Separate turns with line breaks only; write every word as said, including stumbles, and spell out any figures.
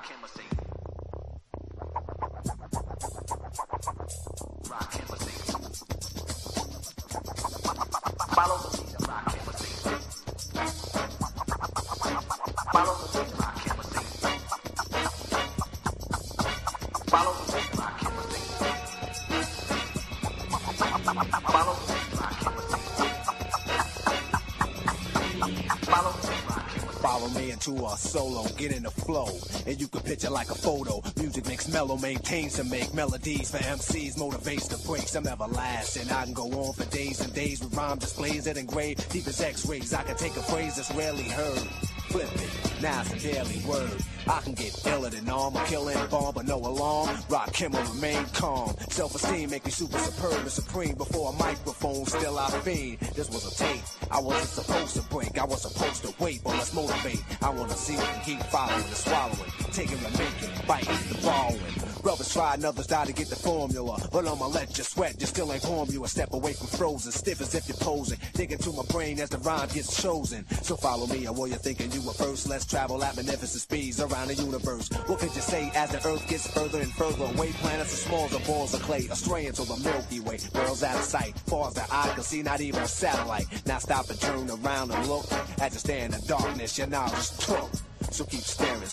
rock chemistry. Rock chemistry. Follow the leader, rock chemistry. Follow the leader, rock chemistry. Follow the leader, rock chemistry. Follow the leader, rock chemistry. Follow the leader, rock chemistry.
Follow me into a solo, get in the flow, and you can picture like a photo. Music makes mellow, maintains to make melodies for M Cs, motivates to break some everlasting. I can go on for days and days with rhyme displays that engrave deep as x-rays. I can take a phrase that's rarely heard, flip it, now it's a daily word. I can get iller than armor, killing bomb, but no alarm. Rock him or remain calm. Self-esteem make me super superb and supreme. Before a microphone, still I fiend. This was a tape I wasn't supposed to break. I was supposed to wait, but let's motivate. I wanna see it and keep following and swallowing, taking and making, biting the borrowing. Brothers try and others die to get the formula, but I'ma let you sweat. You still ain't warm. You a step away from frozen, stiff as if you're posing. Dig into my brain as the rhyme gets chosen. So follow me, or you're thinking you were first. Let's travel at magnificent speeds around the universe. What could you say as the earth gets further and further away? Planets are small as balls of clay, astray into the Milky Way. Worlds out of sight, far as the eye can see, not even a satellite. Now stop and turn around and look. As you stay in the darkness, your knowledge took. So keep staring,